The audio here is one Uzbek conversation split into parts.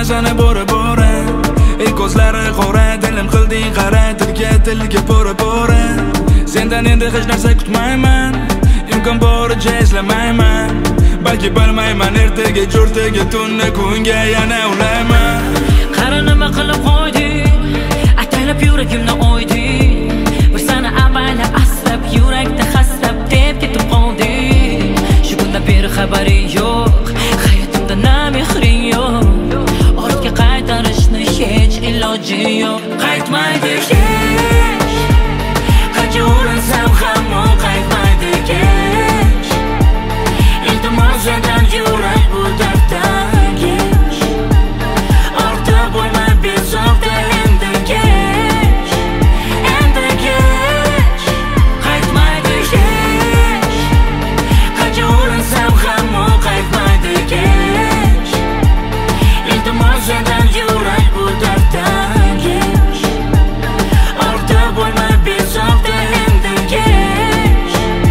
narsani bora ey ko'zlari qora dilim qilding qara tilga pora sendan endi hech narsa kutmayman imkon boricha eslamayman balki bilmayman ertaga jo'rtaga tunni kunga yana ulayman qara nima qilib qo'yding ataylab yuragimni o'yding bir sana avvalab asrab yurakda hasrab deb ketib qolding shu kundan beri xabaring yo'q hayotimda na mehring yo'q ortga qaytarishni hech iloji yo'q qaytmaydi hech qancha urinsam ham u qaytmaydi hech iltimos sendan yurak bu darddan kech ortda bo'lmay bezovta endi kech qaytmaydi hech qancha urinsam ham u qaytmaydi kech iltimos sendan yurak bu darddan kech ortda bo'lmay bezovta endi kech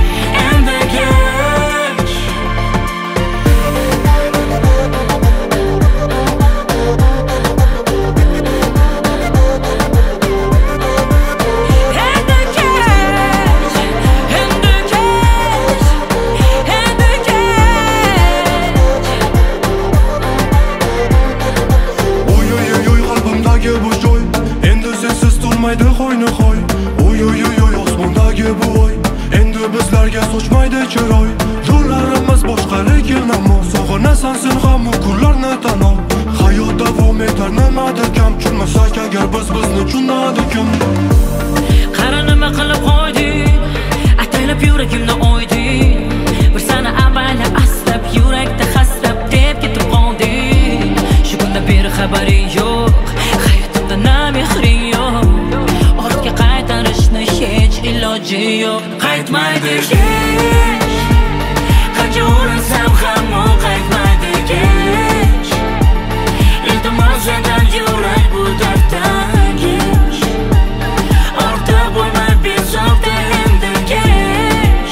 Sochmaydi qo'yni qo'y oy osmondagi bu oy endi bizlarga sochmaydi chiroy yo'llarimiz boshqa lekin ammo sog'inasan sen ham u kunlarni tan ol hayot davom etar nimadir kam tushunmasak agar bizni tushunadi kim qara nima qilib qo'yding ataylab yuragimni o'yding bir sana avvalab asrab yurakda hasrab deb ketib qolding shu kundan beri xabaring yo'q hayotimda na mehring yo'q ortga qaytarishni hech iloji yo'q qaytmaydi hech qancha urinsam ham u qaytmaydi kech iltimos sendan yurak bu darddan kech ortda bo'lmay bezovta endi kech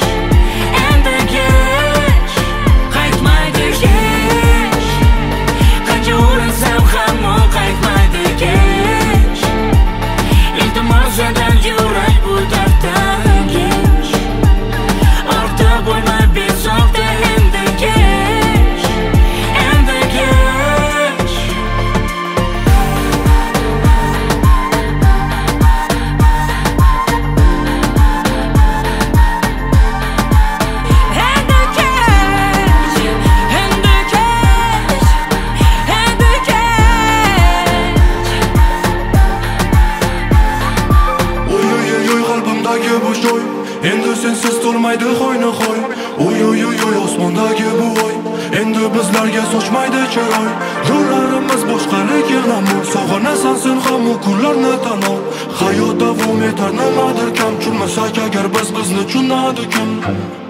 qaytmaydi hech qancha urinsam ham u qaytmaydi kech iltimos sendan yurak bu darddan kech ortda bo'lmay bezovta endi kech endi sensiz to'lmaydi qo'yni qo'y oy osmondagi bu oy endi bizlarga sochmaydi chiroy yo'llarimiz boshqa lekin ammo sog'inasan sen ham u kunlarni tan ol hayot davom etar nimadir kam tushunmasak agar bizni tushunadi kim